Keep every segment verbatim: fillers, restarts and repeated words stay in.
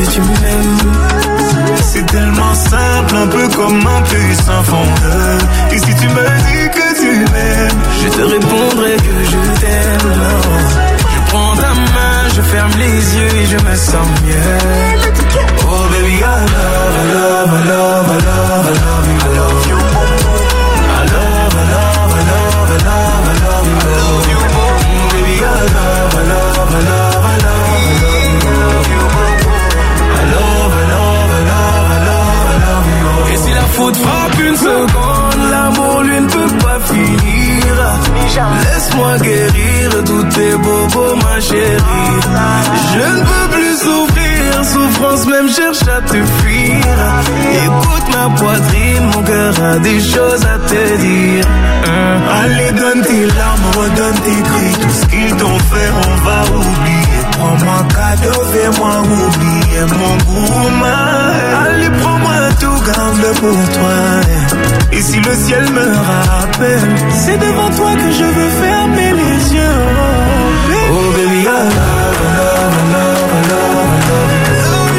que tu m'aimes. C'est tellement simple, un peu comme un puissant fondeur. Et si tu me dis que tu m'aimes, je te répondrai que je t'aime. Je prends ta main, je ferme les yeux et je me sens mieux. Oh baby, I love, I love, I love, I love, I love you, I love you. I love, I love, I love, I love, I love you, I love you. Baby, I love, I love, I love, I love, I love you. I love, I love, I love, I love, I love you. Et si la faute frappe une seconde, l'amour lui ne peut pas finir. Laisse-moi guérir tous tes bobos, ma chérie. Je ne peux plus souffrir, souffrance même cherche à te fuir. Écoute ma poitrine, mon cœur a des choses à te dire. Hein? Allez, donne tes larmes, redonne tes cris. Tout ce qu'ils t'ont fait, on va oublier. Prends-moi cadeau, fais-moi oublier mon goût. Allez, prends-moi tout, garde-le pour toi. Et si le ciel me rappelle, c'est devant toi que je veux fermer les yeux. Oh baby, I love, I love, I love, I love, I love you.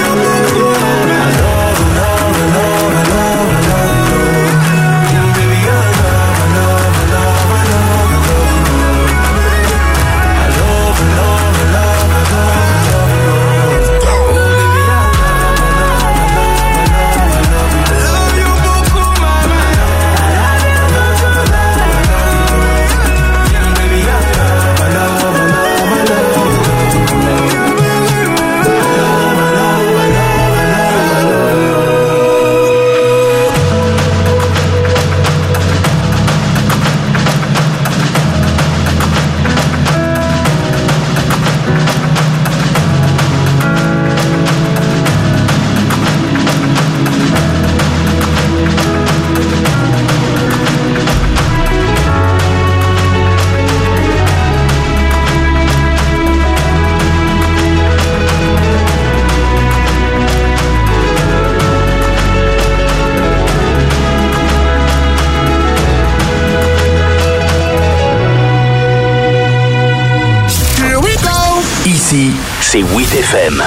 C'est huit F M.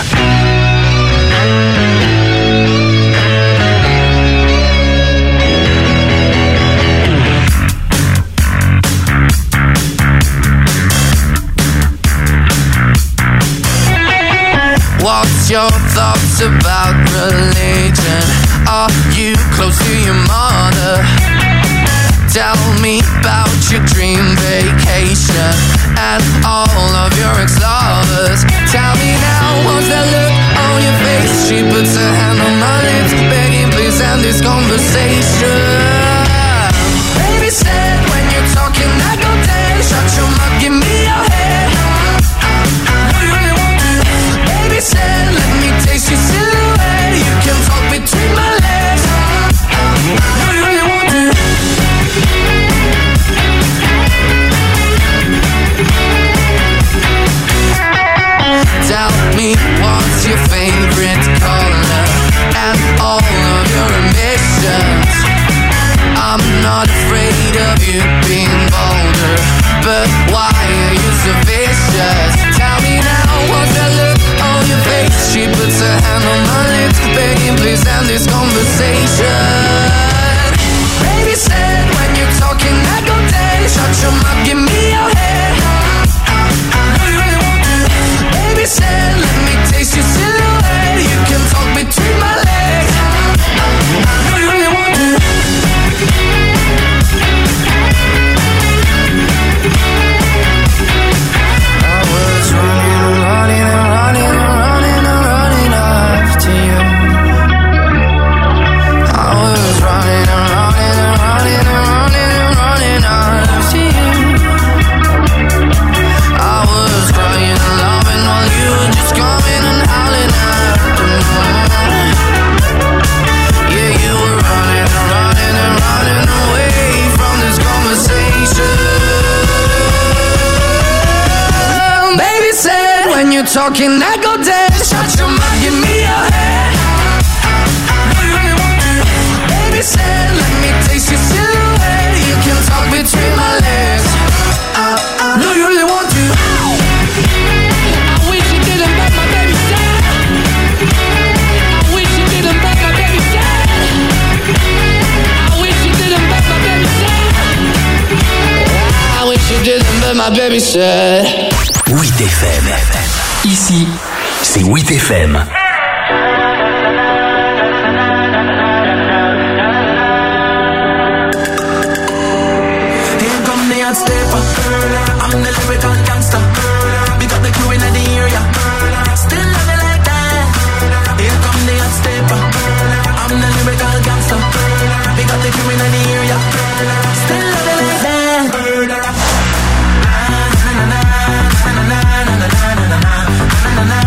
What's your thoughts about religion? Are you close to your mother? Tell me about your dream vacation and all of your ex-lovers. Tell me now, what's that look on your face? She puts her hand on my lips, begging please end this conversation. Baby said when you're talking I go dead. Shut your mouth, give me your head. Do you really want to? Baby said let me taste your silhouette. You can talk between my legs. Do you really want to? Tell me what's your favorite color and all of your ambitions. I'm not afraid of you being bolder, but why are you so vicious? Tell me now, what's that look on your face? She puts her hand on my lips, begging please end this conversation. Baby said when you're talking I go dead. Shut your mouth, give me your head. Do you really want to? Baby said let me taste your silhouette. You can talk between my legs. Do you really want to? I was running and running and running and running and running after you. I was running and running and running and running and running after you. I was crying and loving while you were just coming and howling after me. Yeah, you were running and running and running away from this conversation. Baby said when you're talking I go dead. Shut your mouth, give me your head. Do you really want to? Baby said let me taste your silhouette. You can talk between my legs. Do you really want to? I wish you didn't, but my baby said my baby said. huit F M. Ici, c'est huit F M. I'm the lyrical gangster. We got the crew in the area. Still love it like that. Here come the hot stepper. I'm the lyrical gangster. We got the crew in the area. Still love it like that. Na na na na na na na na na na na na.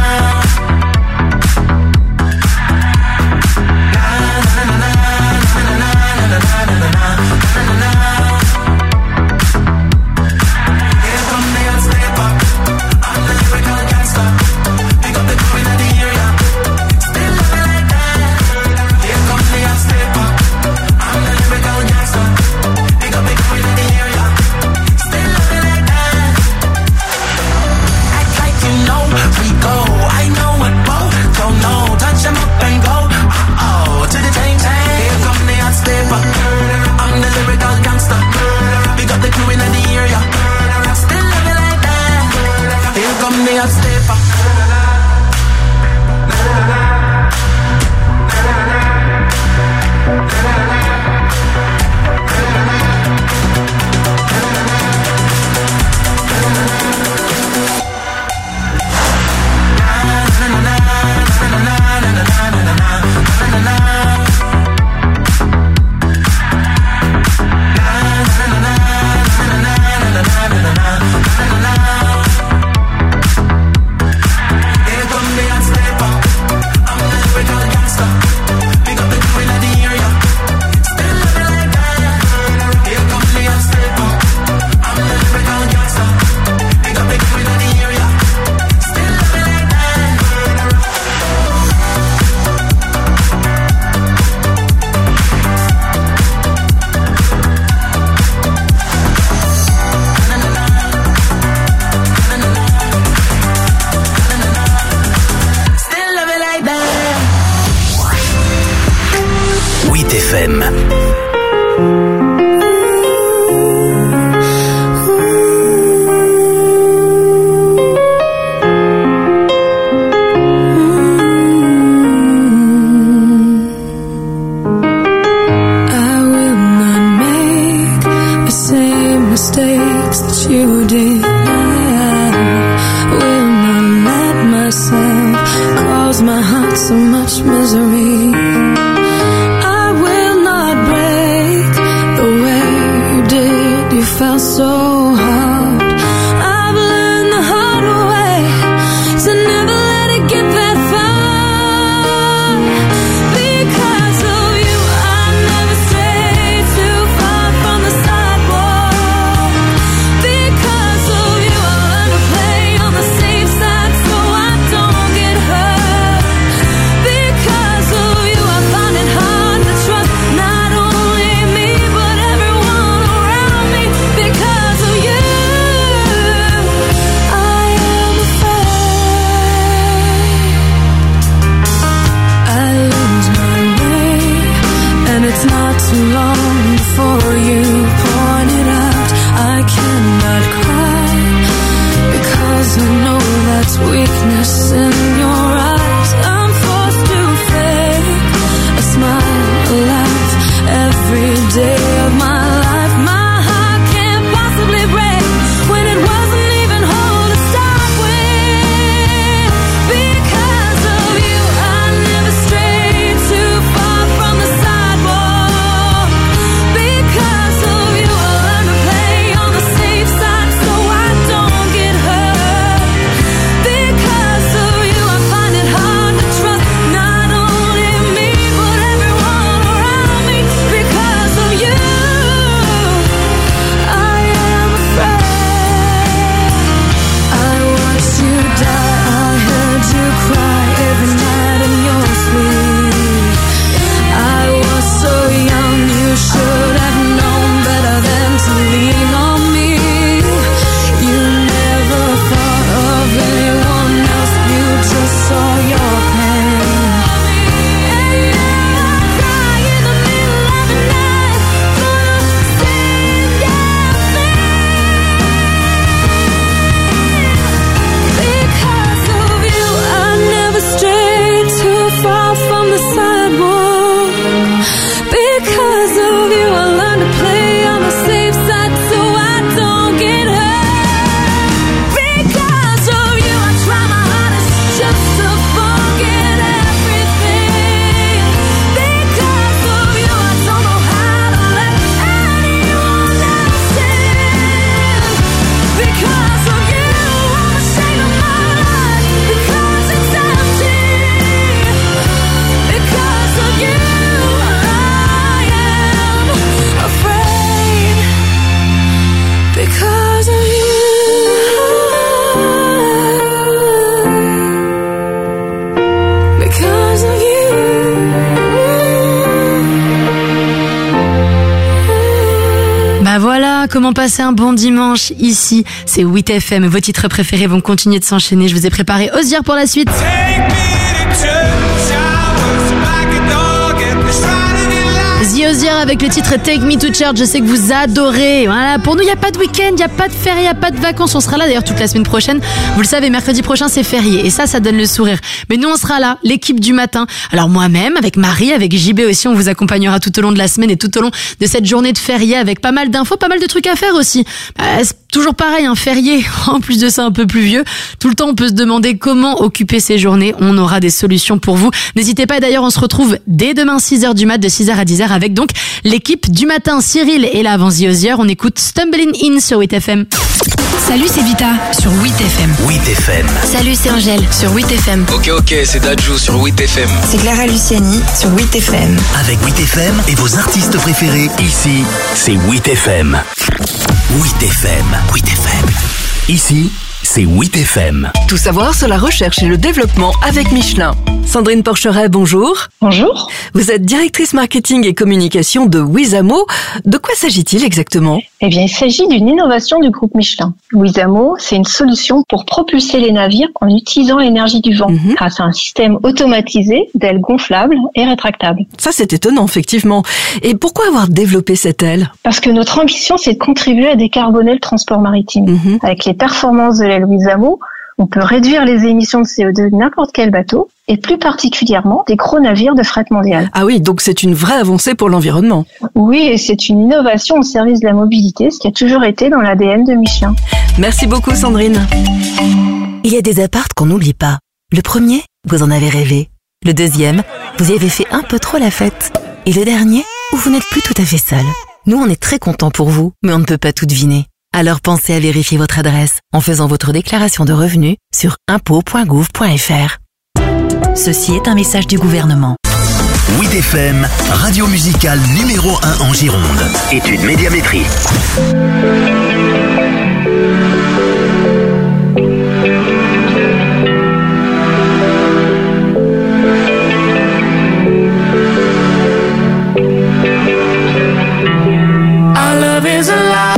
Because comment passer un bon dimanche ici. C'est huit F M, vos titres préférés vont continuer de s'enchaîner. Je vous ai préparé Osier pour la suite. The Osier avec le titre Take Me to Church, je sais que vous adorez. Voilà, pour nous, il n'y a pas de week-end, il n'y a pas de férié, il n'y a pas de vacances. On sera là d'ailleurs toute la semaine prochaine. Vous le savez, mercredi prochain, c'est férié. Et ça, ça donne le sourire. Mais nous, on sera là, l'équipe du matin. Alors moi-même, avec Marie, avec J B aussi, on vous accompagnera tout au long de la semaine et tout au long de cette journée de férié avec pas mal d'infos, pas mal de trucs à faire aussi. Bah, c'est toujours pareil, un férié. En plus de ça, un peu plus vieux. Tout le temps, on peut se demander comment occuper ces journées. On aura des solutions pour vous. N'hésitez pas. D'ailleurs, on se retrouve dès demain six heures du mat, de six heures à dix heures avec donc l'équipe du matin. Cyril est là avant The Osier. On écoute Stumbling In sur huit F M. Salut, c'est Vita sur huit F M. huit F M. Salut, c'est Angèle sur huit F M. Ok, ok, c'est Dadju sur huit F M. C'est Clara Luciani sur huit F M. Avec huit F M et vos artistes préférés, ici, c'est huit F M. huit F M. huit F M. Ici, c'est huit F M. Tout savoir sur la recherche et le développement avec Michelin. Sandrine Porcheret, bonjour. Bonjour. Vous êtes directrice marketing et communication de Wizamo. De quoi s'agit-il exactement ? Eh bien, il s'agit d'une innovation du groupe Michelin. Wizamo, c'est une solution pour propulser les navires en utilisant l'énergie du vent, mmh. grâce à un système automatisé d'ailes gonflables et rétractables. Ça, c'est étonnant, effectivement. Et pourquoi avoir développé cette aile ? Parce que notre ambition, c'est de contribuer à décarboner le transport maritime. Mmh. Avec les performances de l'aile Wizamo, on peut réduire les émissions de C O deux de n'importe quel bateau, et plus particulièrement des gros navires de fret mondial. Ah oui, donc c'est une vraie avancée pour l'environnement. Oui, et c'est une innovation au service de la mobilité, ce qui a toujours été dans l'A D N de Michelin. Merci beaucoup Sandrine. Il y a des apparts qu'on n'oublie pas. Le premier, vous en avez rêvé. Le deuxième, vous y avez fait un peu trop la fête. Et le dernier, où vous n'êtes plus tout à fait seul. Nous, on est très contents pour vous, mais on ne peut pas tout deviner. Alors pensez à vérifier votre adresse en faisant votre déclaration de revenus sur impôts point gouv point f r. Ceci est un message du gouvernement. huit F M, radio musicale numéro un en Gironde. Étude médiamétrie. Our love is alive.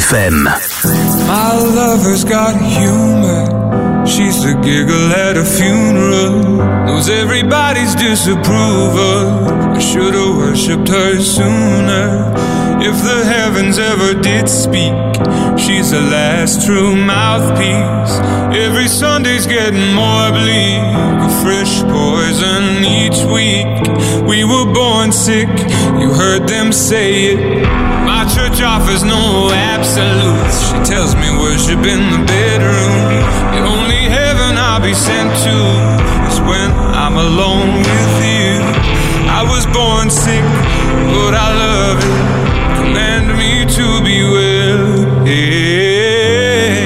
F M. My lover's got humor. She's the giggle at a funeral. Knows everybody's disapproval. I should've worshipped her sooner. If the heavens ever did speak, she's the last true mouthpiece. Every Sunday's getting more bleak, a fresh poison each week. We were born sick, you heard them say it. My church offers no absolutes. She tells me worship in the bedroom. The only heaven I'll be sent to is when I'm alone with you. I was born sick, but I love it. Command me to be well. Hey,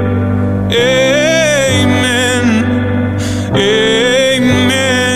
amen, amen,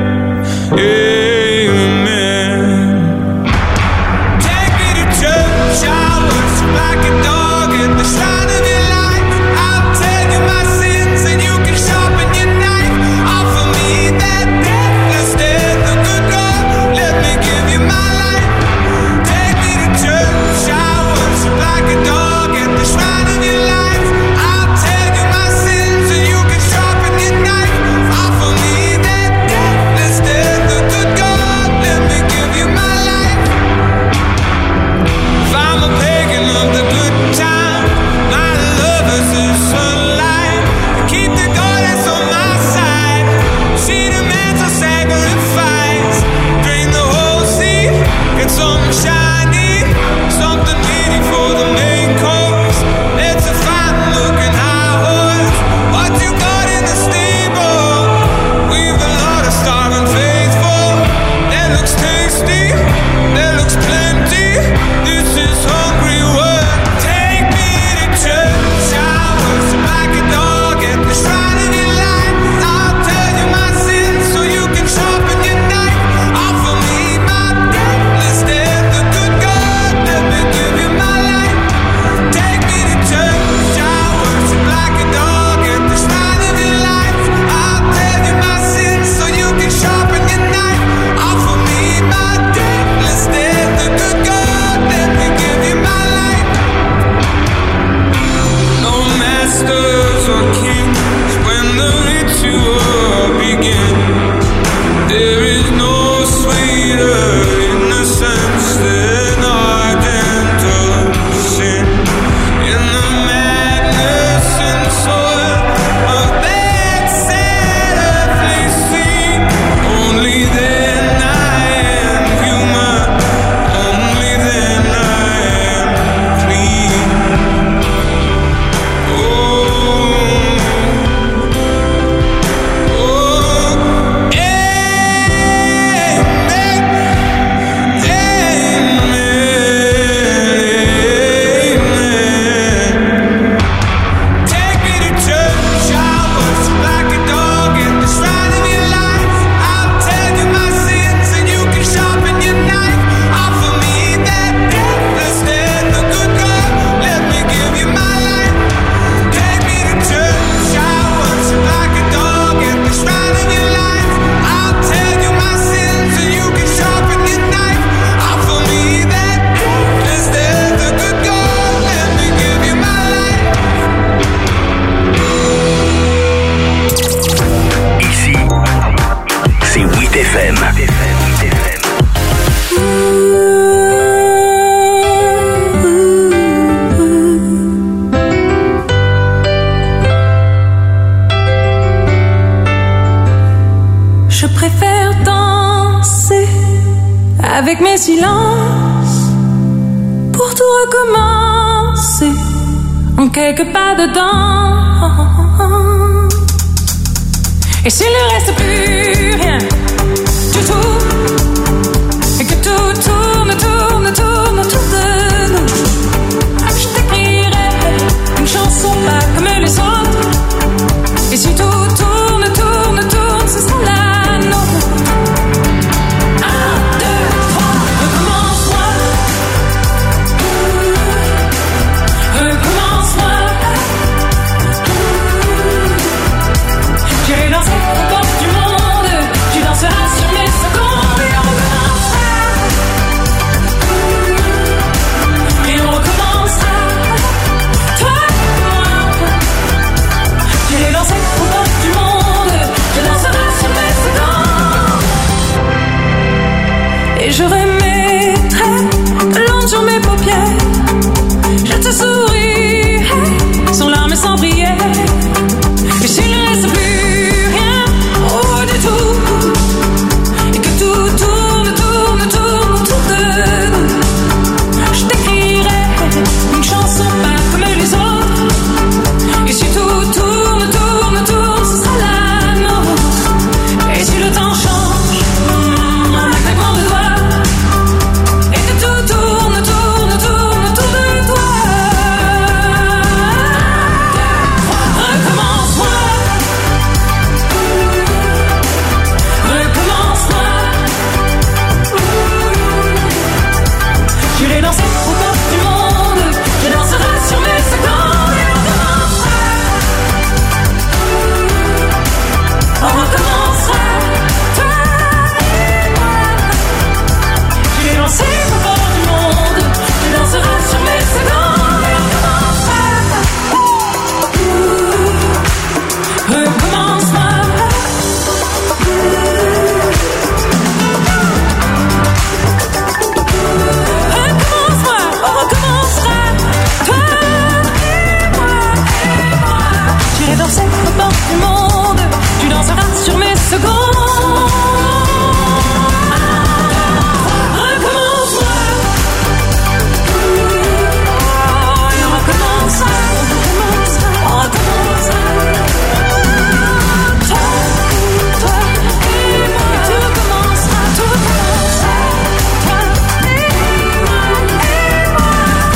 amen. Take me to church, I'll worship like a dog at the shrine of your life. I'll tell you my sins and you can sharpen your knife. Offer me that deathless death, the good God, let me give you my life. Church, I worship like a dog at the shrine of your life. I'll tell you my sins and you can sharpen your knife. Offer me that deathless death, the good God, let me give you my life. If I'm a pagan of the good time, my lover's the sunlight. Keep the goddess on my side. She demands a sacrifice. Drain the whole sea, get some shiny. Something meaty for the main course. It's a fine looking high horse. What you got in the stable? We've a lot of starving faithful. That looks tasty, that looks plenty. This is hungry work. Take me to church. I worship like a dog at the shrine of your life. I'll tell you my sins so you can sharpen your knife. Offer me my deathless death, the good God, let me give you my life. Take me to church. I worship like a dog at the shrine of your life. I'll tell you my sins so you can sharpen your knife. Offer me my deathless death, the good God, let me give you my life. No masters or kings when the ritual begins. There is no sweeter innocence than ardent sin. In the madness and soil of that sad earthly scene, only then I am human, only then I am clean. Oh, oh, amen, amen. Take me to church, I'll worship like a dog at the shrine of your life. I'll tell you my sins and you can sharpen your knife. Offer me that deathless death, the good God, let me give you my life. Take me to church, I'll worship like a dog at the shrine of your life. I'll tell you my sins and you can sharpen your knife. Offer me that deathless death, the good God, let me give you my life. Ici, c'est huit F M. Je préfère danser avec mes silences pour tout recommencer en quelques pas dedans. Et s'il ne reste plus rien du tout, et que tout tourne, tourne, tourne autour de nous, je t'écrirai une chanson pas comme les autres. Et si tout tourne, tourne, tourne, ce sera la nôtre. Un, deux, trois, recommence-moi. Recommence-moi. J'irai danser aux portes du monde. Tu danseras sur mes secondes. j'aurais mes traits lentes sur mes paupières. Je te souris sans larmes et sans prière. Et s'il ne reste plus rien, oh du tout, et que tout tourne, tourne, tourne autour de nous, je t'écrirai une chanson pas comme les autres. Et si tout tourne, tourne, tourne, ce sera la nôtre. Et si le temps change, en un claquement de doigts, et que tout tourne, tourne, tourne autour de toi, recommence-moi, recommence-moi. Je l'ai lancé au bord du monde, je danserai sur mes secondes et on recommencera. On recommencera, toi et moi. Je l'ai lancé au bord du monde, je danserai sur mes secondes et on recommencera. Recommence-moi. Recommence-moi, on recommencera, toi et moi, et moi. J'irai danser au bord du monde, tu danseras sur mes secondes. Recommence-moi. Oh, et on recommencera, on recommencera, on recommencera. Toi, toi et moi, et tout recommencera, tout recommencera. Toi et moi, et moi.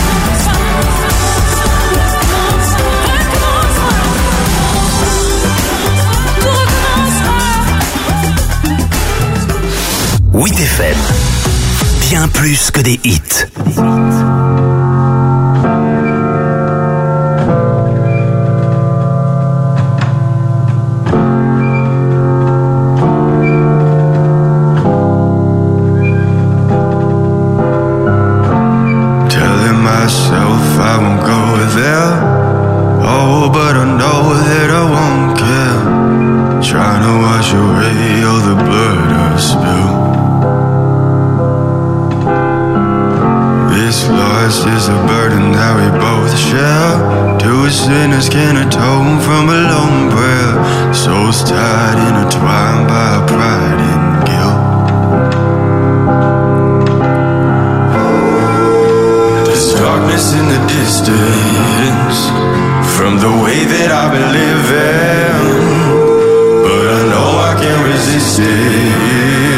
huit F M. Bien plus que des hits. Telling myself I won't go there. Oh, but I know that I won't care. Trying to wash away all the blood I've spilled. This loss is a burden that we both share. Two sinners can atone from a lone prayer. Souls tied, intertwined by pride and guilt. There's darkness in the distance from the way that I've been living, but I know I can't resist it.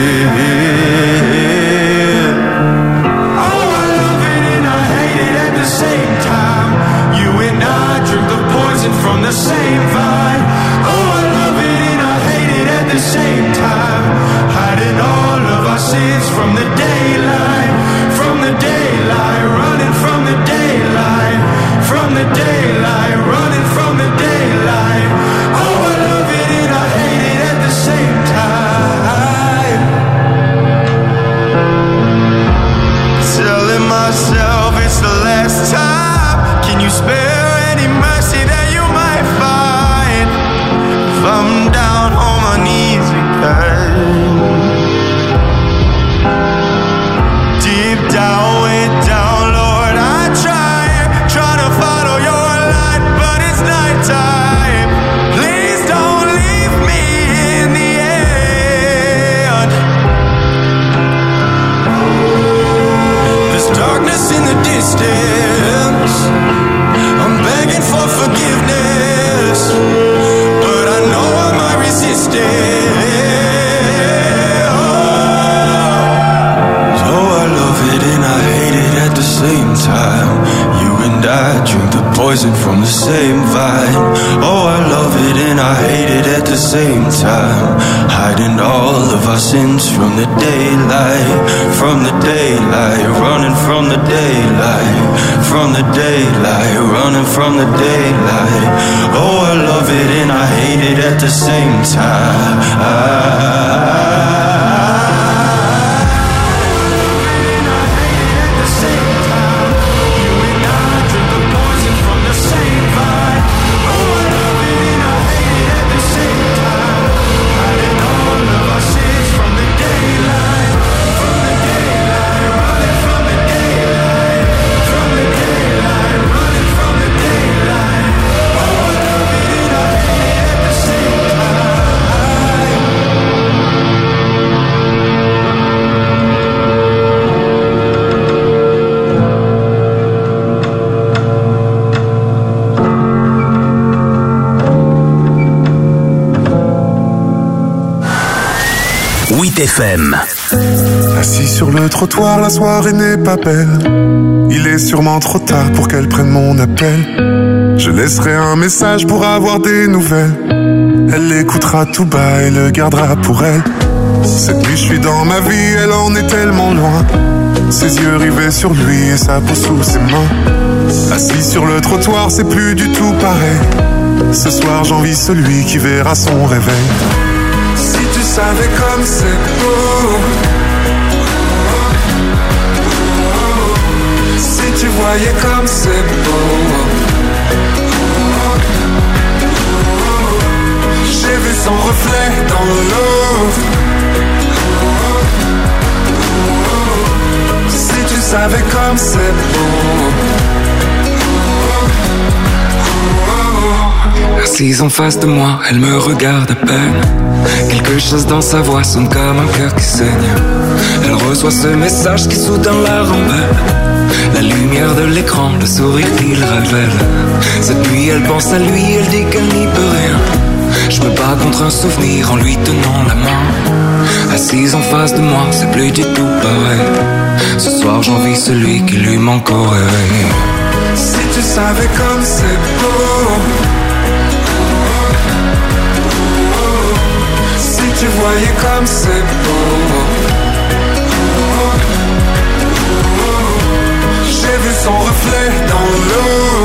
Oh, I love it and I hate it at the same time. You and I drink the poison from the same vine. Oh, I love it and I hate it at the same time. Hiding all of our sins from the daylight, from the daylight, running from the daylight, from the daylight, running from the daylight. Oh, I love it and I hate it at the same time. Telling myself it's the last time. Can you spare any mercy that you might find if I'm down on my knees again? Deep down, way down, Lord, I try, try to follow your light, but it's nighttime. Please don't leave me in the end. There's darkness in the distance. I'm begging for forgiveness, but I know I might resist it. So I love it and I hate it at the same time. You and I drink the poison from the same vine. Oh, I love it and I hate it at the same time. Hiding all of our sins from the daylight, from the daylight, running from the daylight, from the daylight, running from the daylight. Oh, I love it and I hate it at the same time. From the daylight, from the daylight. huit F M. Assis sur le trottoir, la soirée n'est pas belle. Il est sûrement trop tard pour qu'elle prenne mon appel. Je laisserai un message pour avoir des nouvelles. Elle l'écoutera tout bas et le gardera pour elle. Cette nuit je suis dans ma vie, elle en est tellement loin. Ses yeux rivés sur lui et sa peau sous ses mains. Assis sur le trottoir, c'est plus du tout pareil. Ce soir j'envie celui qui verra son réveil. Si tu savais comme c'est beau, si tu voyais comme c'est beau. J'ai vu son reflet dans l'eau. Si tu savais comme c'est beau. Assise en face de moi, elle me regarde à peine. Quelque chose dans sa voix sonne comme un cœur qui saigne. Elle reçoit ce message qui soudain la rend belle. La lumière de l'écran, le sourire qu'il révèle. Cette nuit elle pense à lui, elle dit qu'elle n'y peut rien. Je me bats contre un souvenir en lui tenant la main. Assise en face de moi, c'est plus du tout pareil. Ce soir j'envie celui qui lui manque au réveil. Si tu savais comme c'est beau. Si tu voyais comme c'est beau. J'ai vu son reflet dans l'eau.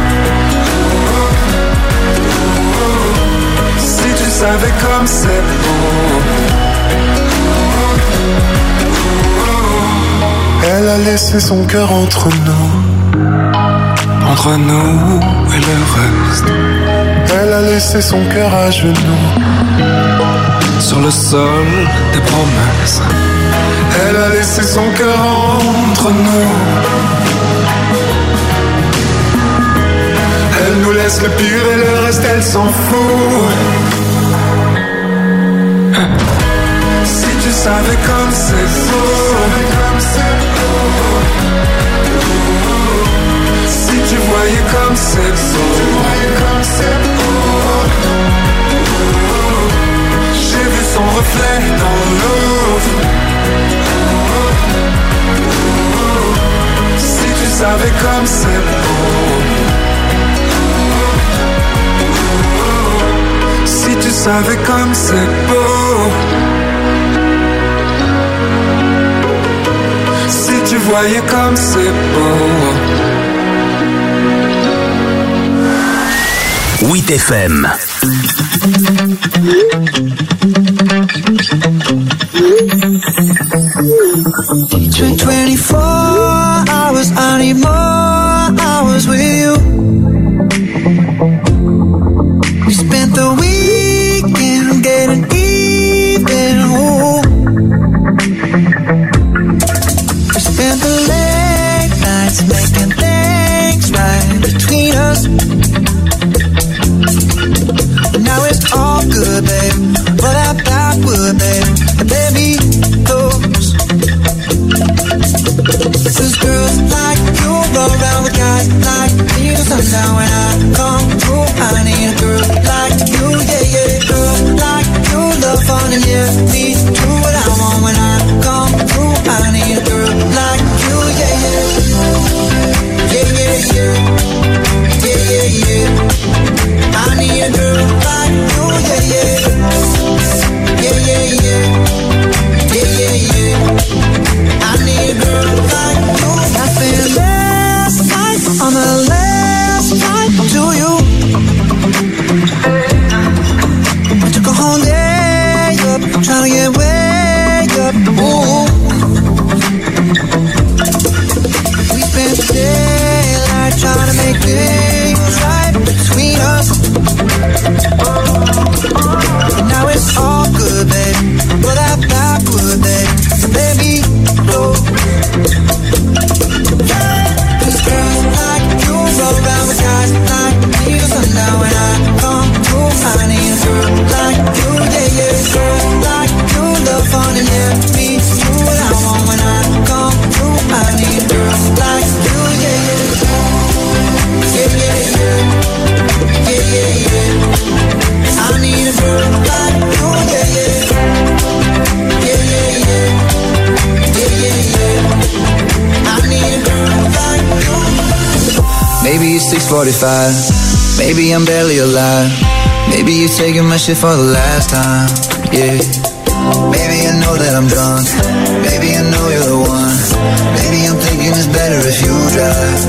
Si tu savais comme c'est beau. Elle a laissé son cœur entre nous. Entre nous et le reste. Elle a laissé son cœur à genoux. Sur le sol des promesses. Elle a laissé son cœur entre nous. Elle nous laisse le pire et le reste elle s'en fout. Si tu savais comme c'est beau. Si tu voyais comme c'est beau. J'ai vu son reflet dans l'eau. Si tu savais comme c'est beau. Si tu savais comme c'est beau. Si tu voyais comme c'est beau. huit F M. twenty-four hours, I need more hours with you. We spent the weekend getting even. Ooh. We spent the late nights making things right between us. Now it's all good, babe. Roll that backward, babe. And baby, those. Cause girls like you roll around with guys like me till sundown. When I come through, I need a girl like you, yeah, yeah. Girl like you, love fun and yeah, me do what I want. When I come through, I need a girl like you, yeah, yeah. Yeah, yeah, yeah. Yeah, yeah, yeah. I need a girl like you, yeah, yeah. Yeah, yeah, yeah. Yeah, yeah, yeah. I need a girl like you. I spent last night on the last flight to you. I took a whole day up, trying to get way up. Ooh. We spent the daylight trying to make things right between us. And now it's all good, babe. Roll that backward, babe. Baby, go. Cause girls like you roll around with guys like me till sundown. When I come through, I need a girl like you, yeah, yeah. Girl like you, forty-five. Maybe I'm barely alive. Maybe you're taking my shit for the last time. Yeah. Maybe I know that I'm drunk. Maybe I know you're the one. Maybe I'm thinking it's better if you drive.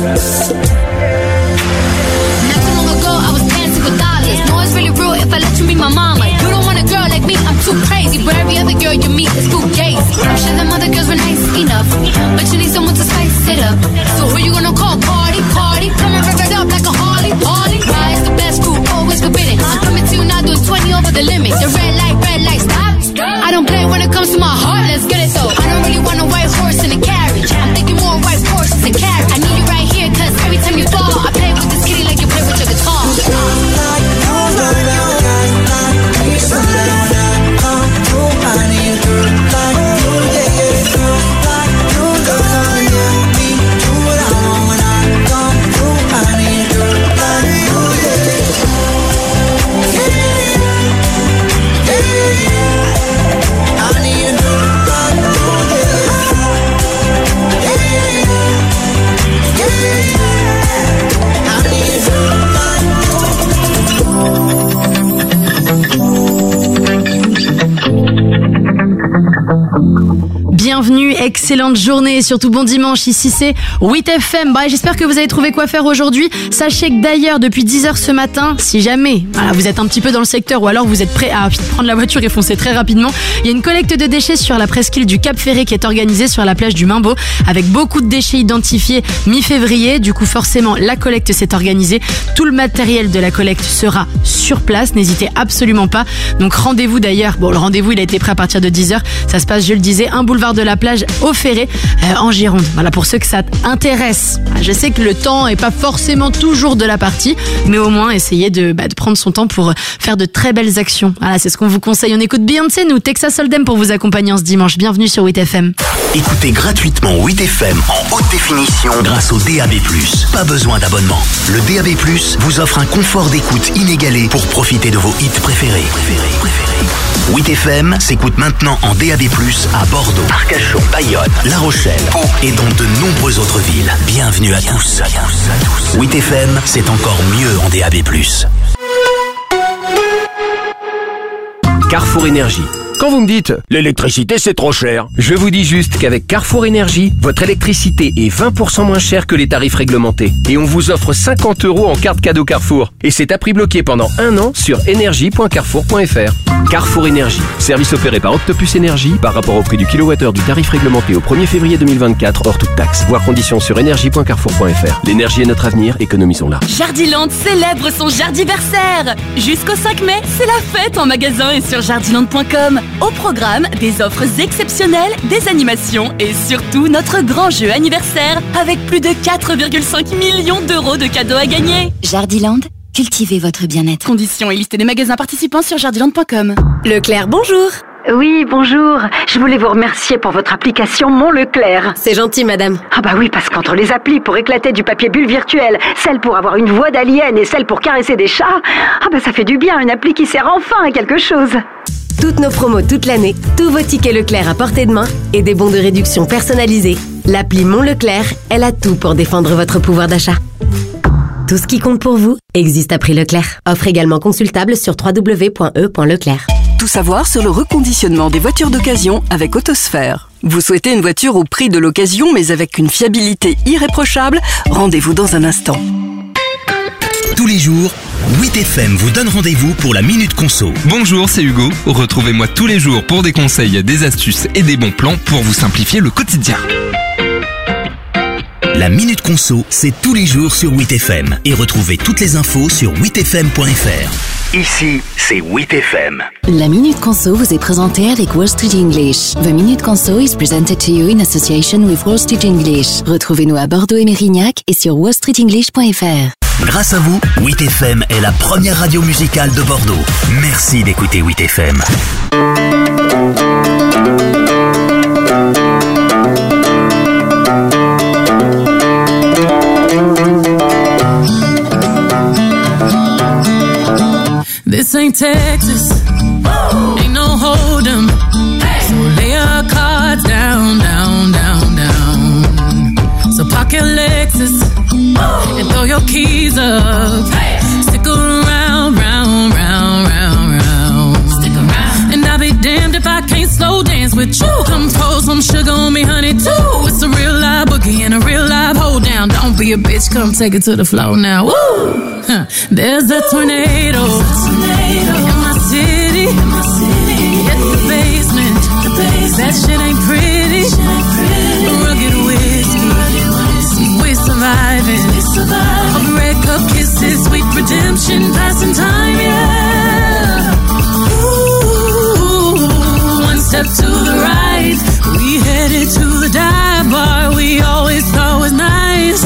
Not too long ago, I was dancing with dollars. No, it's really real if I let you be my mama. You don't want a girl like me, I'm too crazy. But every other girl you meet is too gazy. I'm sure them other girls were nice enough, but you need someone to spice it up. So who you gonna call? Party, party. Come and rev it up like a Harley, Harley. Why is the best crew always forbidden? I'm coming to you now doing twenty over the limit. The red light, red light, stop. I don't play when it comes to my heart, let's get it though. I don't really want a white horse in a carriage. I'm thinking more white horses and carriage. I need you right here, cause every time you fall, I play with this kitty like you play with your guitar. Bienvenue, excellente journée et surtout bon dimanche, ici c'est huit F M. Bah, j'espère que vous avez trouvé quoi faire aujourd'hui. Sachez que d'ailleurs depuis dix heures ce matin, si jamais voilà, vous êtes un petit peu dans le secteur ou alors vous êtes prêt à prendre la voiture et foncer très rapidement, il y a une collecte de déchets sur la presqu'île du Cap Ferré qui est organisée sur la plage du Mimbo avec beaucoup de déchets identifiés mi-février. Du coup forcément la collecte s'est organisée. Tout le matériel de la collecte sera sur place, n'hésitez absolument pas. Donc rendez-vous d'ailleurs, bon le rendez-vous il a été pris à partir de dix heures. Ça se passe, je le disais, un boulevard de la plage au Ferré euh, en Gironde. Voilà pour ceux que ça intéresse. Je sais que le temps est pas forcément toujours de la partie, mais au moins essayez de, bah, de prendre son temps pour faire de très belles actions. Voilà, c'est ce qu'on vous conseille. On écoute Beyoncé, nous, Texas Hold'em pour vous accompagner en ce dimanche. Bienvenue sur huit F M. Écoutez gratuitement huit F M en haute définition grâce au D A B plus. Pas besoin d'abonnement. Le D A B plus vous offre un confort d'écoute inégalé pour profiter de vos hits préférés. préférés, préférés. huit F M s'écoute maintenant en D A B plus à Bordeaux, Arcachon, Bayonne, La Rochelle, Pau et dans de nombreuses autres villes. Bienvenue à tous. huit F M, c'est encore mieux en D A B plus. Carrefour Énergie. Quand vous me dites « l'électricité c'est trop cher », je vous dis juste qu'avec Carrefour Énergie, votre électricité est vingt pour cent moins chère que les tarifs réglementés. Et on vous offre cinquante euros en carte cadeau Carrefour. Et c'est à prix bloqué pendant un an sur énergie point carrefour point f r. Carrefour Énergie. Service opéré par Octopus Énergie par rapport au prix du kilowattheure du tarif réglementé au premier février deux mille vingt-quatre hors toute taxe. Voir conditions sur énergie point carrefour point f r. L'énergie est notre avenir, économisons-la. Jardiland célèbre son jardiversaire. Jusqu'au cinq mai, c'est la fête en magasin et sur jardiland point com. Au programme, des offres exceptionnelles, des animations et surtout notre grand jeu anniversaire avec plus de quatre virgule cinq millions d'euros de cadeaux à gagner. Jardiland, cultivez votre bien-être. Conditions et liste des magasins participants sur jardiland point com. Leclerc, bonjour. Oui, bonjour. Je voulais vous remercier pour votre application Mon Leclerc. C'est gentil, madame. Ah bah oui, parce qu'entre les applis pour éclater du papier bulle virtuel, celle pour avoir une voix d'alien et celle pour caresser des chats, ah bah ça fait du bien, une appli qui sert enfin à quelque chose. Toutes nos promos toute l'année, tous vos tickets Leclerc à portée de main et des bons de réduction personnalisés. L'appli Mon Leclerc, elle a tout pour défendre votre pouvoir d'achat. Tout ce qui compte pour vous existe à prix Leclerc. Offre également consultable sur w w w point e point leclerc. Tout savoir sur le reconditionnement des voitures d'occasion avec Autosphère. Vous souhaitez une voiture au prix de l'occasion mais avec une fiabilité irréprochable? Rendez-vous dans un instant. Tous les jours, huit F M vous donne rendez-vous pour la Minute Conso. Bonjour, c'est Hugo. Retrouvez-moi tous les jours pour des conseils, des astuces et des bons plans pour vous simplifier le quotidien. La Minute Conso, c'est tous les jours sur huit F M. Et retrouvez toutes les infos sur huit f m point f r. Ici, c'est huit F M. La Minute Conso vous est présentée avec Wall Street English. The Minute Conso is presented to you in association with Wall Street English. Retrouvez-nous à Bordeaux et Mérignac et sur wall street english point f r. Grâce à vous, huit F M est la première radio musicale de Bordeaux. Merci d'écouter huit F M. This ain't Texas, ain't no hold'em. So lay your cards down, down, down, down. So park your Lexus and throw your keys if I can't slow dance with you. Come pour some sugar on me, honey, too. It's a real live boogie and a real live hold down. Don't be a bitch, come take it to the floor now. Woo! Huh. There's a tornado, tornado in my city. In my city. Hit the basement. The basement. That shit ain't pretty. Shit ain't pretty. Rugged whiskey. We surviving. We surviving. Of red cup kisses, sweet redemption, passing time, yeah. Ooh, one step to the right, we headed to the dive bar we always thought was nice.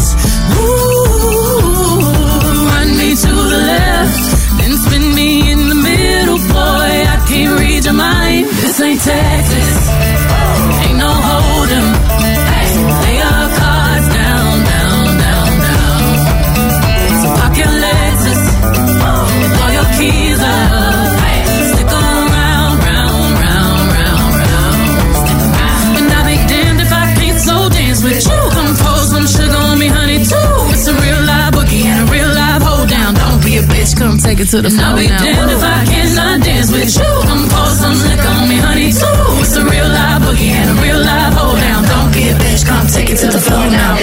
Ooh, run me to the left, then spin me in the middle, boy. I can't read your mind. This ain't Texas, ain't no hold'em. Hey, lay your cards down, down, down, down. So park your Lexus, throw your keys up. Hey, stick around, round, round, round, round. Stick around. And I'll be damned if I can't slow dance with you. Come pour some sugar on me, honey, too. It's a real live boogie and a real live hold down. Don't be a bitch, come take it to the floor now. I'll be damned if I cannot dance with you. Come pour some liquor on me, honey, too. It's a real live boogie and a real live hold down. Don't be a bitch, come take it to the floor now.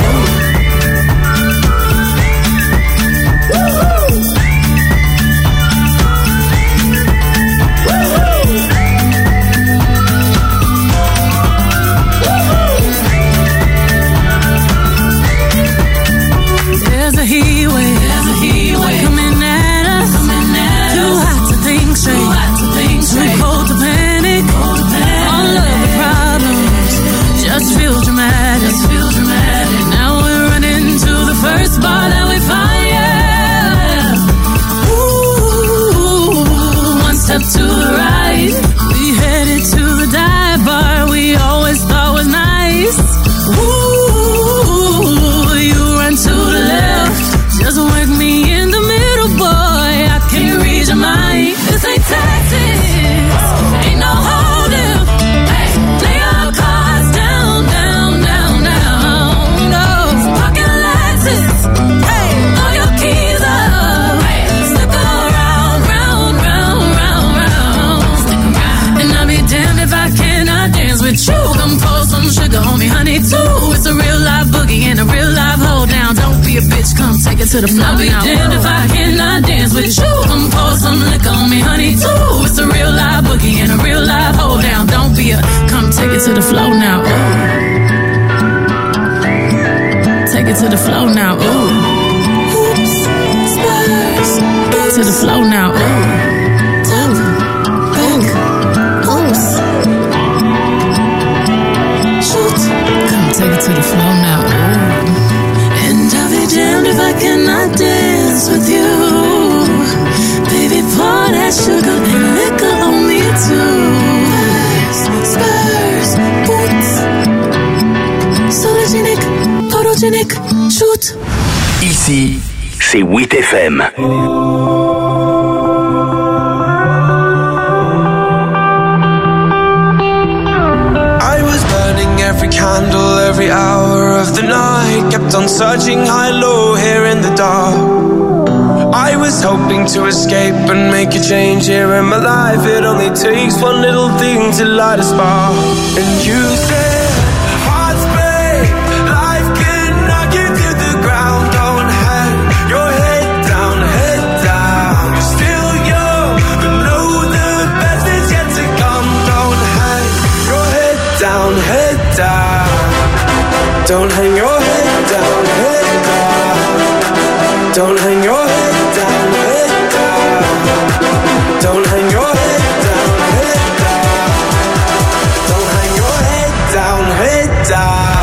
There's a heat wave, there's a heat wave coming at us, coming at too us. Hot to think straight, too hot to think straight, too cold to panic, cold to panic. All of the problems just feel dramatic, just feel dramatic. Now we're running to the first bar that we find, yeah. Ooh, one step to the right, we headed to the dive bar we always thought was nice. Ooh, you run to the left, just work me in the middle, boy. I can't read your mind. This ain't Texas, ain't no hold'em. Hey, lay your cards down, down, down, down. No, pocket Lexus. Hey, throw your keys up. Hey, stick around, round, round, round, round. Stick around. And I'll be damned if I cannot dance with you. Come pour some sugar on me, honey, too. It's a real live boogie and a real live hold down. Don't be a bitch, come take it to the floor. I'll be now. Damned if I cannot dance with you. Come pour some liquor on me, honey, too. It's a real live boogie and a real live hold down. Don't be a, come take it to the floor now. Ooh. Take it to the floor now. Ooh. Oops, Spurs. To the floor now. Ooh. Ooh. Oops. Shoot. Come take it to the floor now. Ooh. And I'll be damned if I cannot dance with you. Baby, pour that sugar and liquor on me too. Spurs, boots, sologenic, photogenic, shoot. Ici, c'est huit F M. Every candle, every hour of the night, kept on searching high, low, here in the dark. I was hoping to escape and make a change here in my life. It only takes one little thing to light a spark. And you said, hearts break, life can knock you to the ground. Don't hang your head down, head down. You're still young, but know the best is yet to come. Don't hang your head down, head down. Don't hang your head down, head down. Don't hang your head down, head down. Don't hang your head down, head down. Don't hang your head down, head down.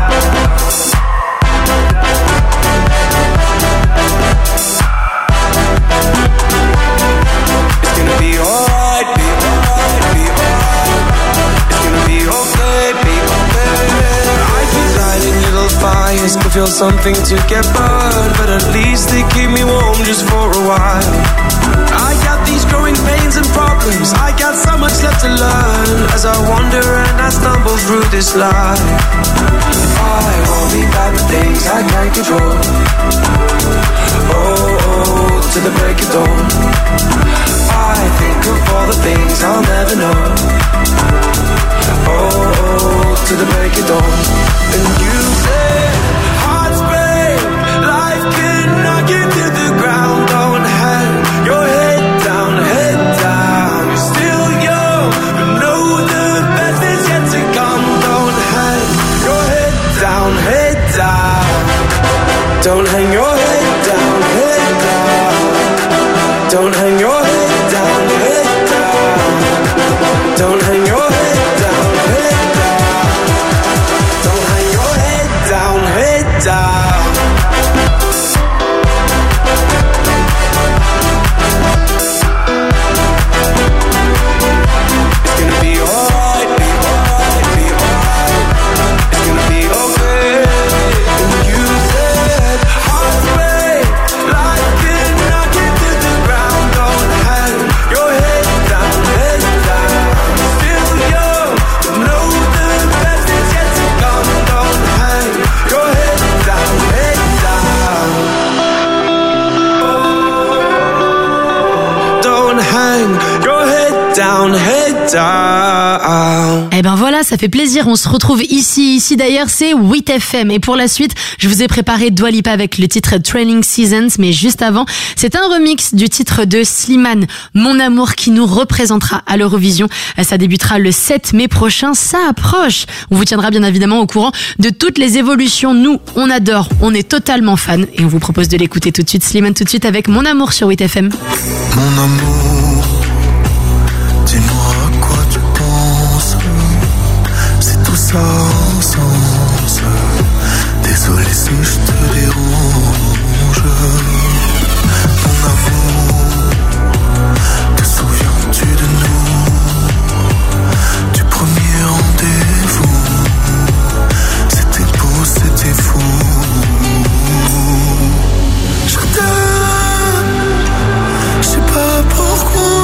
It's gonna be alright, be alright, be alright. It's gonna be okay, be okay. I keep lighting little fires, can feel something to get burned, but at least they keep me warm just for a while. I got these growing pains and problems, I got so much left to learn as I wander and I stumble through this life. I worry about the things I can't control. Oh, oh, to the break of dawn. I think of all the things I'll never know. to the break of dawn. And you said, hearts break, life can knock you to the ground. Don't hang your head down, head down. You're still young, but know the best is yet to come. Don't hang your head down, head down. Don't hang your head down, head down. Don't hang your head down, head down. Don't hang your head down, head down. Don't hang your head down, head down. It's gonna be alright, be alright, be alright. It's gonna be okay. And you said, hearts break, life can knock you to the ground. Don't hang your head down, head down. Still young, but know the best is yet to come. Don't hang your head down, head down. Don't hang your head down, head down. Eh ben voilà, ça fait plaisir, on se retrouve ici, ici d'ailleurs c'est huit F M et pour la suite, je vous ai préparé Dua Lipa avec le titre Trailing Seasons, mais juste avant, c'est un remix du titre de Slimane, Mon Amour, qui nous représentera à l'Eurovision. Ça débutera le sept mai prochain, ça approche. On vous tiendra bien évidemment au courant de toutes les évolutions. Nous, on adore, on est totalement fans et on vous propose de l'écouter tout de suite. Slimane tout de suite avec Mon Amour sur huit F M. Mon amour, dis-moi à quoi tu penses. C'est tout ça sans sens. Désolé si je te dérange. Mon amour, te souviens-tu de nous? Du premier rendez-vous. C'était beau, c'était fou. Je t'aime, je sais pas pourquoi.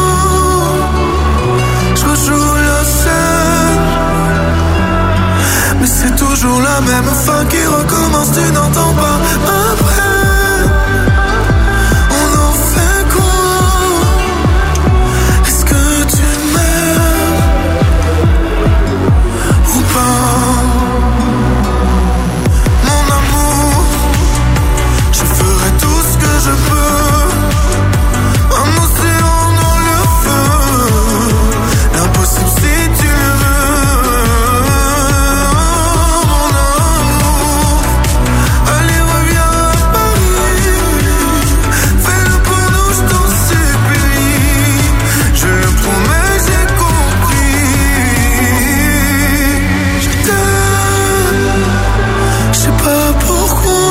Je rejoue la scène, mais c'est toujours la même fin qui recommence, tu n'entends pas. Après, on en fait quoi? Est-ce que tu m'aimes ou pas? Mon amour, je ferai tout ce que je peux. Un océan dans le feu, l'impossible si tu le veux. Mon amour, allez reviens à Paris. Fais-le pour nous, je t'en supplie. Je le promets, j'ai compris. Je t'aime, je sais pas pourquoi.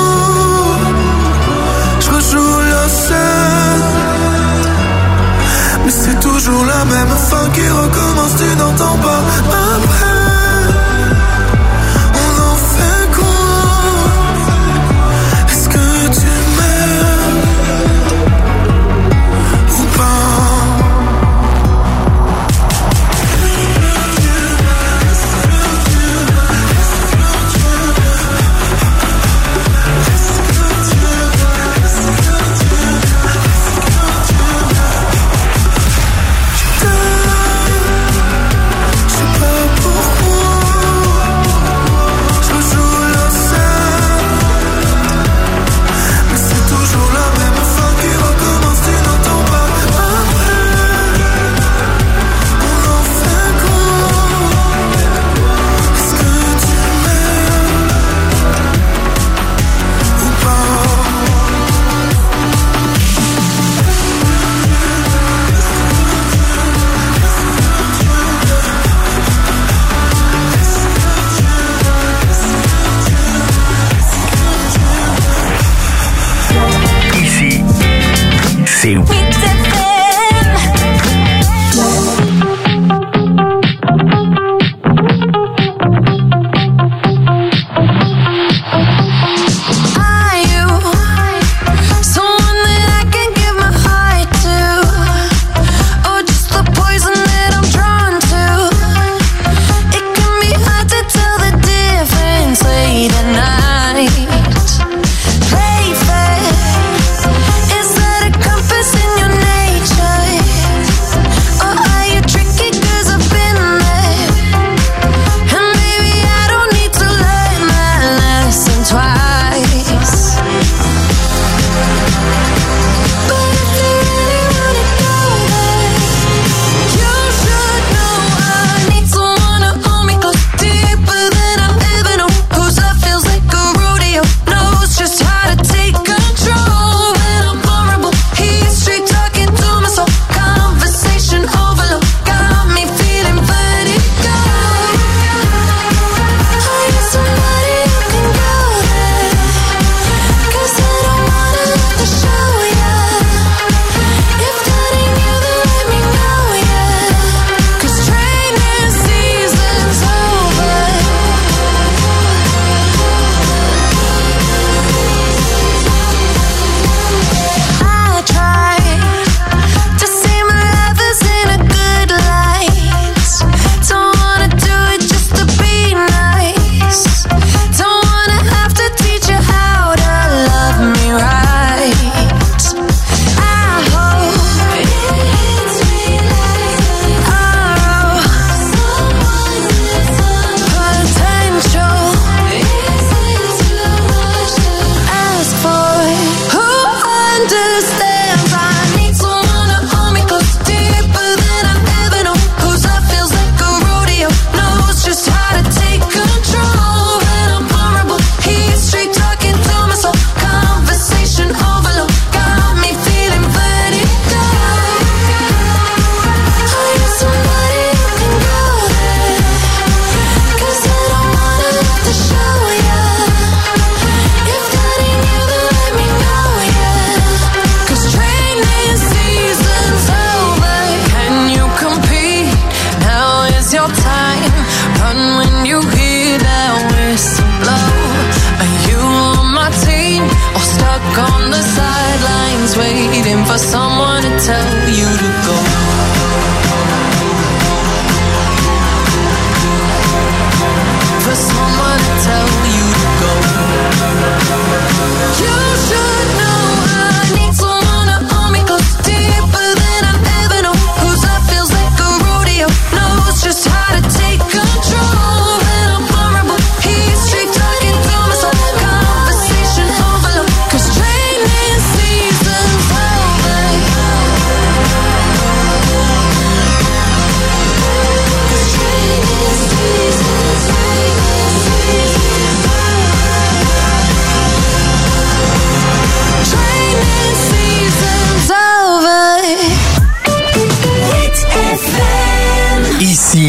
Je rejoue la scène, mais c'est toujours la même fin qui recommence, tu n'entends pas. Après, on en fait quoi? Est-ce que tu m'aimes ou pas? Je sais pas pourquoi. Je rejoue la scène, mais c'est toujours la même fin qui recommence, tu n'entends pas. Après, on en fait quoi? Est-ce que tu m'aimes ou pas? Ici, c'est Are you someone that I can give my heart to? Or just the poison that I'm drawn to? It can be hard to tell the difference late at night. Play fair, is that a compass in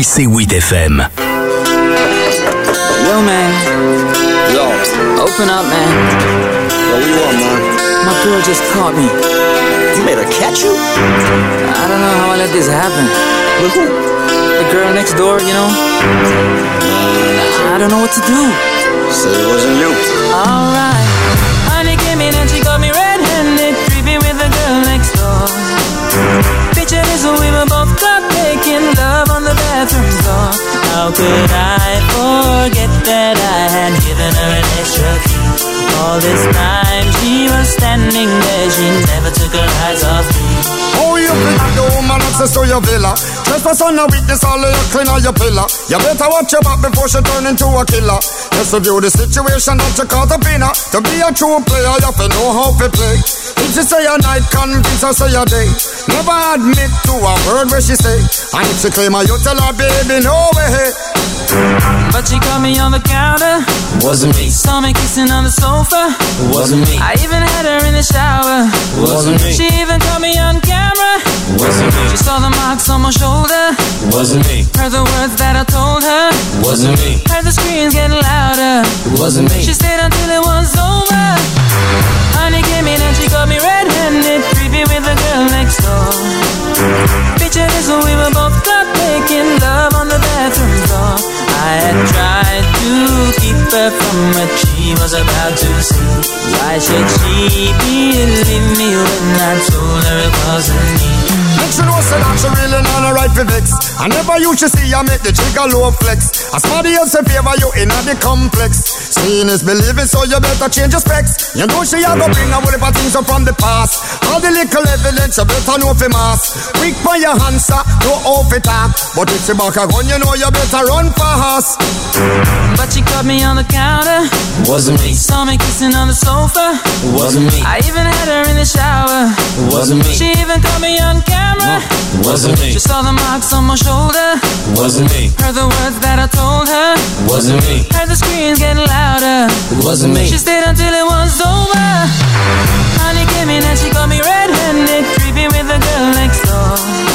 c'est huit F M. Yo, man. Yo. Open up, man. Yo, what you want, man? My girl just caught me. You made her catch you? I don't know how I let this happen. With who? The girl next door, you know? I don't know what to do. Said it wasn't you. Alright. Honey came in and she got me red-handed, creepy with the girl next door. Picture this, we were both caught making love on the bathroom floor. How could I forget that I had given her an extra key? All this time she was standing there, she never took her eyes off me. Oh, you feel like the woman access to your villa. Trespass on a weakness, all of your clean on your pillar. You better watch your back before she turn into a killer. Just review the situation that you caught up in her. To be a true player, you have to know how to play. If she say a night, convince her say a day. Never admit to a word where she say. And if she claim her, you tell her, baby, no way. But she caught me on the counter. Wasn't me. Saw me kissing on the sofa. Wasn't me. I even had her in the shower. Wasn't me. She even caught me on camera. Wasn't me. She saw the marks on my shoulder. Wasn't me. Heard the words that I told her. Wasn't me. Heard the screams getting louder. Wasn't me. She stayed until it was over. Honey came in and she got me red-handed, creepy with the girl next door. Picture this, we were both caught making love on the bathroom floor. I had tried to keep her from what she was about to see. Why should she believe me when I told her it wasn't me? Make sure know say that she really not a right for vex. I never used to see you make the trigger low flex. As somebody else in favor you in the complex. Seeing is believing, so you better change your specs. You know she a go bring a whole heap of things up from the past. All the little evidence you better know for mass. Quick by your answer, no off it talk. But if she back a gun, you know you better run fast. But she caught me on the counter. Wasn't me. Saw me kissing on the sofa. Wasn't me. I even had her in the shower. Wasn't me. She even caught me on camera. Wasn't me. She saw the marks on my shoulder. Wasn't me. Heard the words that I told her. Wasn't me. Heard the screams getting louder. Wasn't me. She stayed until it was over. Honey came in and she got me red-handed, creepy with the girl next door.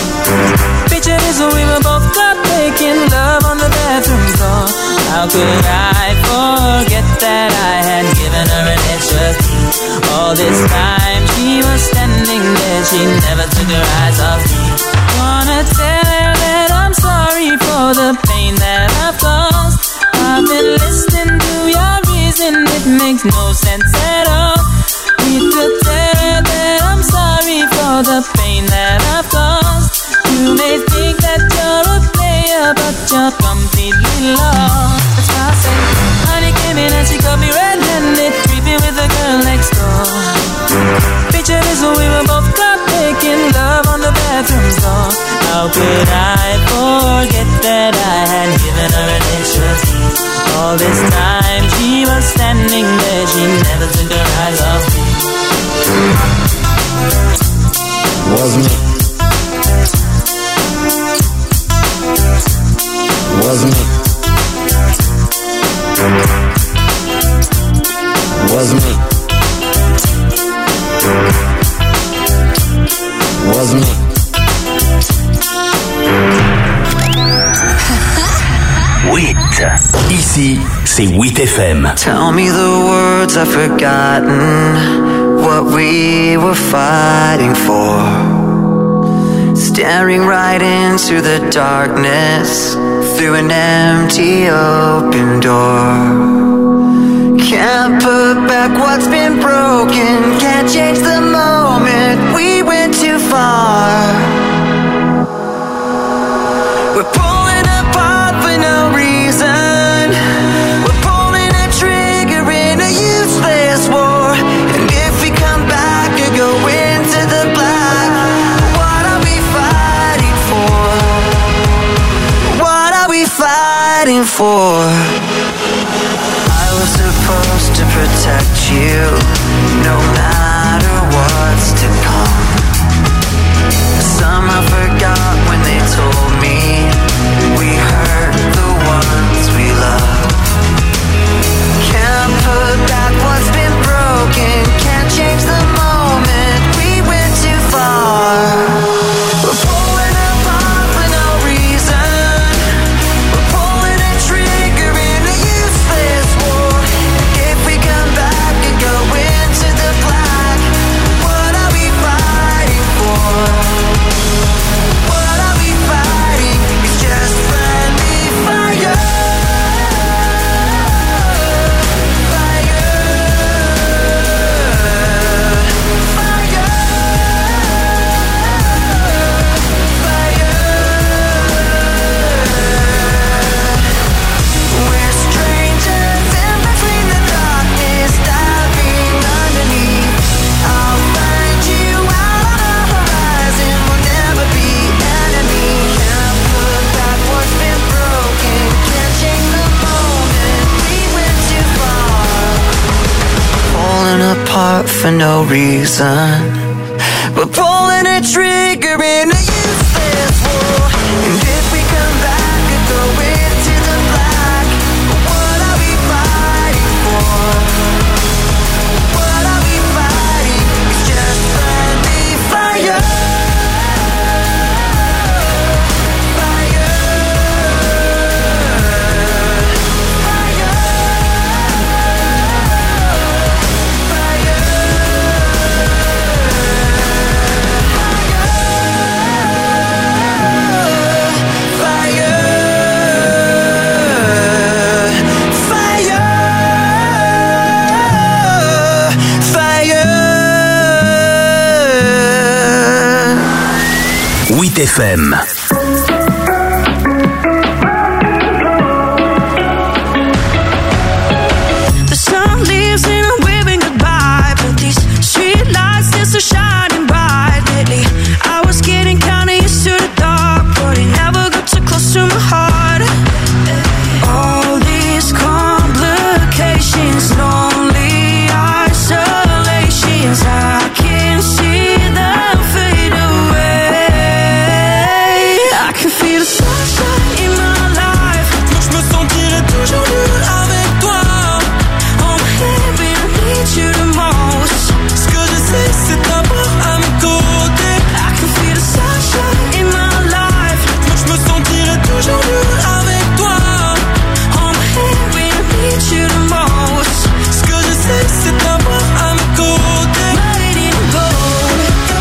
Picture this, we were both caught making love on the bathroom floor. How could I forget that I had given her an extra key? All this time she was standing there, she never took her eyes off me. Wanna tell her that I'm sorry for the pain that I've caused. I've been listening to your reason, it makes no sense at all. Need to tell her that I'm sorry for the pain that I've caused. You may think that you're a player, but you're completely lost. That's why I say, honey came in and she got me red-handed, creepy with the girl next door. Picture this, we were both caught making love on the bathroom floor. How could I forget that I had given her an extra key? All this time she was standing there, she never took her eyes off me. Wasn't me. Wasn't me. Wasn't me. Wasn't me. huit. Ici, c'est huit F M. Tell me the words I've forgotten, what we were fighting for. Staring right into the darkness, through an empty open door. Can't put back what's been broken, can't change the moment we went too far. We're pulling apart for no reason. We're pulling a trigger in a useless war. And if we come back or go into the black, what are we fighting for? What are we fighting for? I was supposed to protect you, no matter what's to come. Somehow forgot when they told me we hurt the ones we love. Can't put back what's been broken, can't change the moment we went too far. We're pulling apart for no reason. for no reason. We're pulling a trigger in a useless war. And if we come back and go into the black, what are we fighting for? What are we fighting? It's just friendly fire. huit F M. The sun leaves and I'm waving goodbye, but these street lights still so shining bright lately. I was getting kinda used to the dark, but it never got too close to my heart. All these complications, lonely isolations, I can see them fade away. I can feel the sunshine in my life. Je me sentirai toujours mieux avec toi. Oh baby, I need you the most. Ce que je sais, c'est t'avoir à mes côtés. I can feel the sunshine in my life. Je me sentirai toujours mieux avec toi. Oh baby, I need you the most. Ce que je sais, c'est t'avoir à mes côtés. Mighty gold.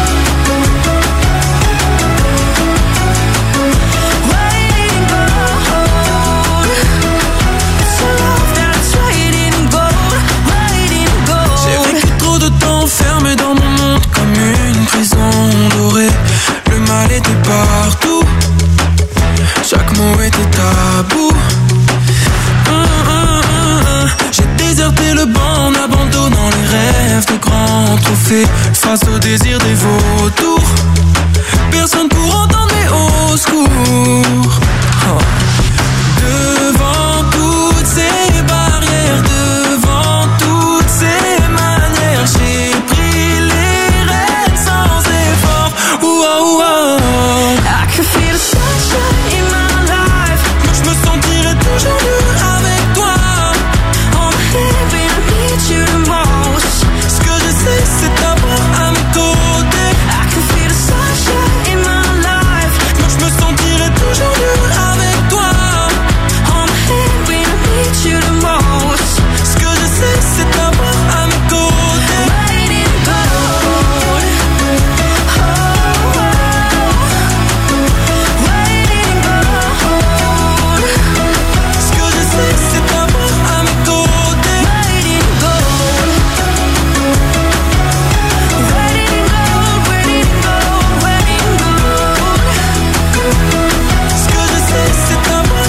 Waiting gold. It's a love that's waiting gold. Waiting gold. J'ai vécu trop de temps enfermé dans mon monde comme une prison dorée. Le mal était partout, chaque mot était tabou. Hum, hum, hum, hum. J'ai déserté le banc en abandonnant les rêves de grands trophées face au désir des vautours. Personne pour entendre mes hauts secours. Oh.